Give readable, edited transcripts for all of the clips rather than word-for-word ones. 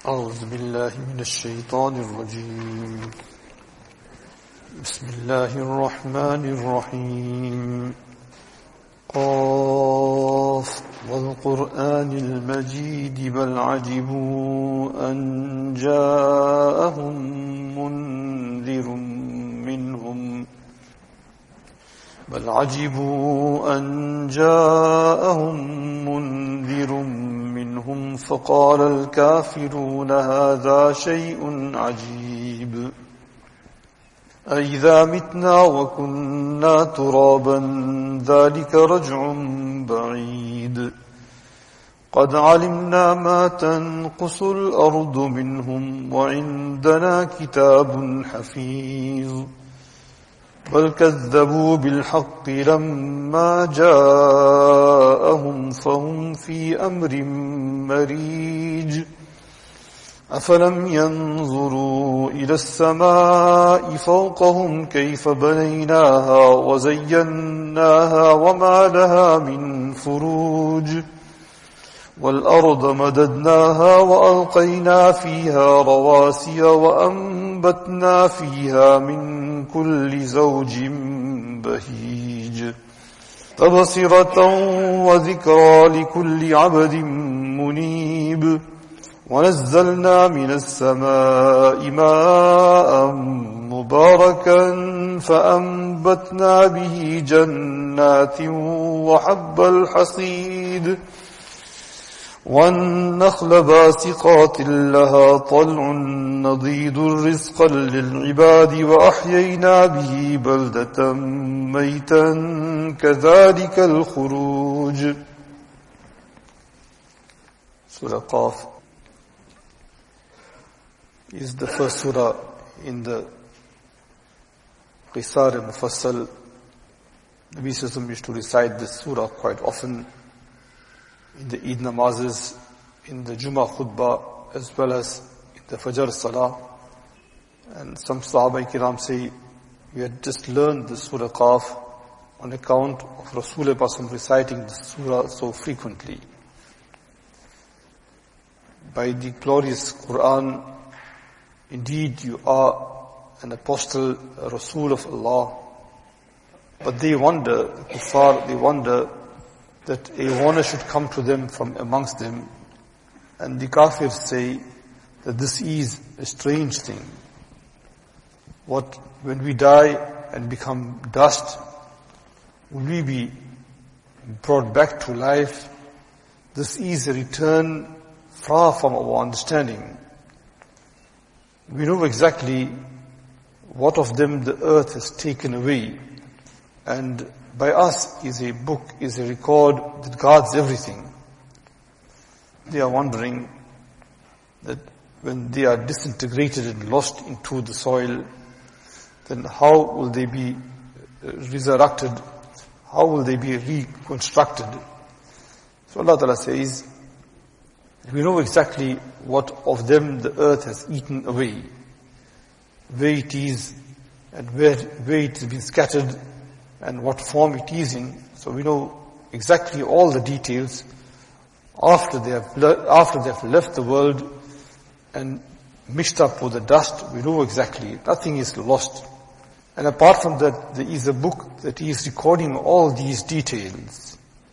أعوذ بالله من الشيطان الرجيم. بسم الله الرحمن الرحيم. قاف والقرآن المجيد بل عجبوا أن جاءهم منذر منهم فقال الكافرون هذا شيء عجيب أإذا متنا وكنا ترابا ذلك رجع بعيد قد علمنا ما تنقص الأرض منهم وعندنا كتاب حفيظ بل كذبوا بالحق لما جاءهم فهم في أمر مريج أفلم ينظروا إلى السماء فوقهم كيف بنيناها وزيناها وما لها من فروج والأرض مددناها وألقينا فيها رواسي وأنبتنا فيها من كل زوج بهيج تبصرة وذكرى لكل عبد منيب ونزلنا من السماء ماء مباركا فأنبتنا به جنات وحب الحصيد والنخل باسقات لها طلع نضيد رزقا للعباد وأحيينا به بلدة ميتا كذلك الخروج. Surah Qaf is the first surah in the Qisar al-Mufassal. Nabi Sallallahu used to recite this surah quite often in the Eid namazes, in the Jummah khutbah, as well as in the Fajr salah. And some Sahaba Kiram say, we had just learned the Surah Qaf on account of Rasulullah reciting the surah so frequently. By the glorious Quran, indeed you are an apostle, a Rasul of Allah. But they wonder, the kuffar, they wonder that a warner should come to them from amongst them. And the kafirs say that this is a strange thing. When we die and become dust, will we be brought back to life? This is a return far from our understanding. We know exactly what of them the earth has taken away. And by us is a book, is a record that guards everything. They are wondering that when they are disintegrated and lost into the soil, then how will they be resurrected? How will they be reconstructed? So Allah Ta'ala says, we know exactly what of them the earth has eaten away, where it is and where it has been scattered, and what form it is in. So we know exactly all the details after they have left the world and mixed up with the dust. We know exactly, nothing is lost. And apart from that, there is a book that is recording all these details.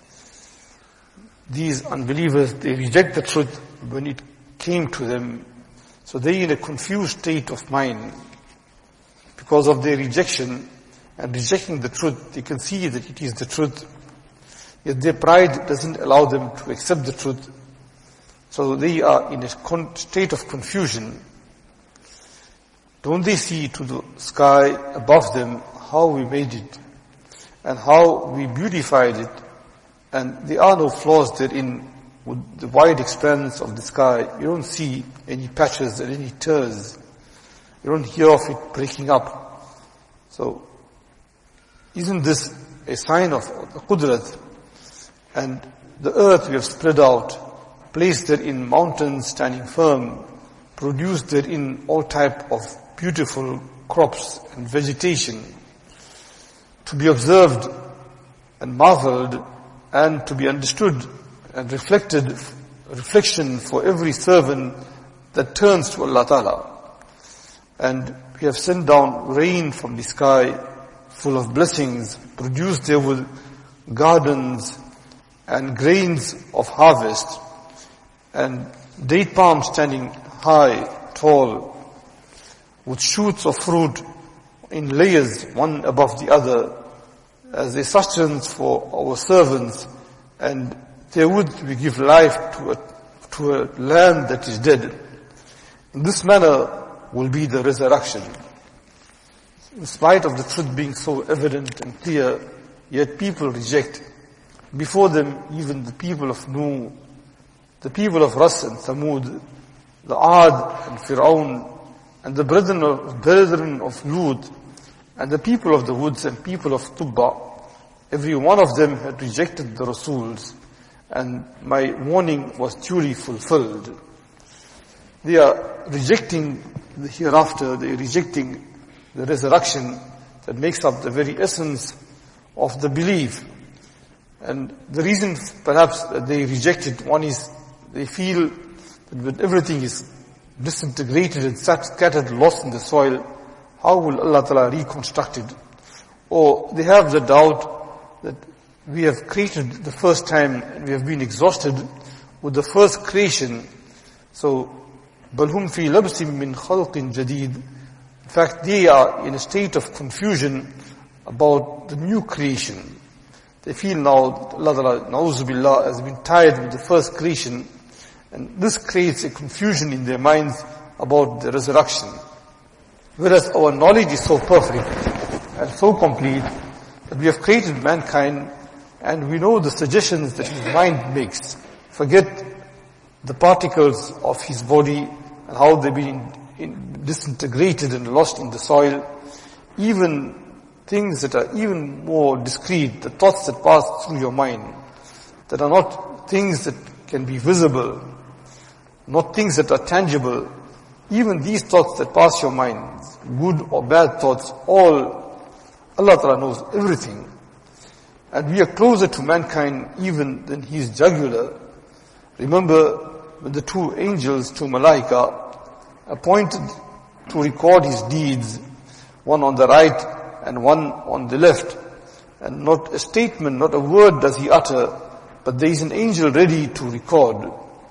These unbelievers, they reject the truth when it came to them. So they in a confused state of mind because of their rejection. And rejecting the truth, they can see that it is the truth. Yet their pride doesn't allow them to accept the truth. So they are in a state of confusion. Don't they see to the sky above them how we made it and how we beautified it? And there are no flaws therein. With the wide expanse of the sky, you don't see any patches and any tears. You don't hear of it breaking up. So, isn't this a sign of the Qudrat? And the earth we have spread out, placed therein mountains standing firm, produced therein all type of beautiful crops and vegetation, to be observed and marveled and to be understood and reflection for every servant that turns to Allah Ta'ala. And we have sent down rain from the sky full of blessings, produced there with gardens and grains of harvest, and date palms standing high, tall, with shoots of fruit in layers, one above the other, as a sustenance for our servants, and therewith we give life to a land that is dead. In this manner will be the resurrection. In spite of the truth being so evident and clear, yet people reject. Before them, even the people of Nuh, the people of Ras and Thamud, the Ad and Fir'aun, and the brethren of Lut, and the people of the woods and people of Tubba, every one of them had rejected the Rasuls, and my warning was duly fulfilled. They are rejecting the hereafter, they are rejecting the resurrection that makes up the very essence of the belief. And the reason perhaps that they reject it, one is they feel that when everything is disintegrated and scattered, lost in the soil, how will Allah Ta'ala reconstruct it? Or they have the doubt that we have created the first time and we have been exhausted with the first creation. So, بَلْ هُمْ فِي لَبْسٍ مِّنْ خَلْقٍ جَدِيدٍ. In fact, they are in a state of confusion about the new creation. They feel now, Allah Ta'ala, na'udhu billah, has been tired with the first creation, and this creates a confusion in their minds about the resurrection. Whereas our knowledge is so perfect and so complete that we have created mankind and we know the suggestions that his mind makes. Forget the particles of his body and how they've been disintegrated and lost in the soil. Even things that are even more discreet, the thoughts that pass through your mind, that are not things that can be visible, not things that are tangible, even these thoughts that pass your mind, good or bad thoughts, all, Allah Ta'ala knows everything. And we are closer to mankind even than his jugular. Remember when the two angels, two malaika, appointed to record his deeds, one on the right and one on the left, and not a statement, not a word does he utter, but there is an angel ready to record.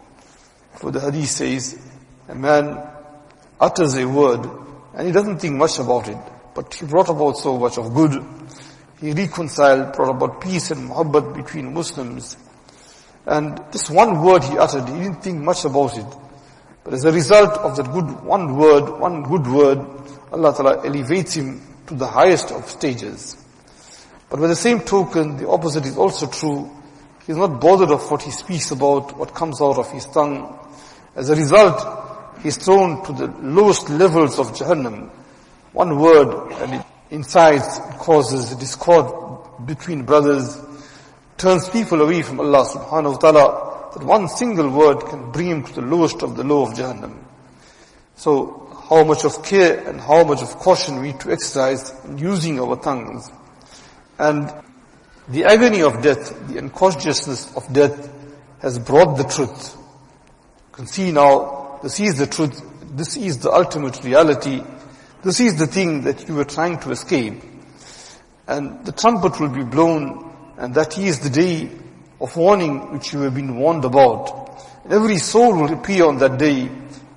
For the hadith says, a man utters a word and he doesn't think much about it, but he brought about so much of good. He reconciled, brought about peace and muhabbat between Muslims. And just one word he uttered, he didn't think much about it. But as a result of that one good word, Allah Ta'ala elevates him to the highest of stages. But by the same token, the opposite is also true. He is not bothered of what he speaks about, what comes out of his tongue. As a result, he is thrown to the lowest levels of Jahannam. One word and it incites, causes discord between brothers, turns people away from Allah subhanahu wa ta'ala, that one single word can bring him to the lowest of the low of Jahannam. So, how much of care and how much of caution we need to exercise in using our tongues. And the agony of death, the unconsciousness of death has brought the truth. You can see now, this is the truth, this is the ultimate reality, this is the thing that you were trying to escape. And the trumpet will be blown, and that is the day of warning which you have been warned about. And every soul will appear on that day.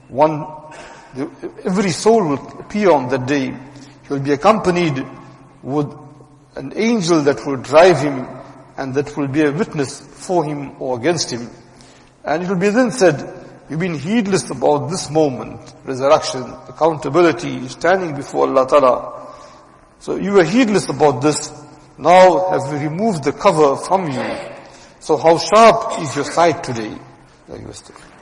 Every soul will appear on that day. He will be accompanied with an angel that will drive him and that will be a witness for him or against him. And it will be then said, you've been heedless about this moment, resurrection, accountability, standing before Allah Ta'ala. So you were heedless about this. Now have we removed the cover from you. So how sharp is your sight today?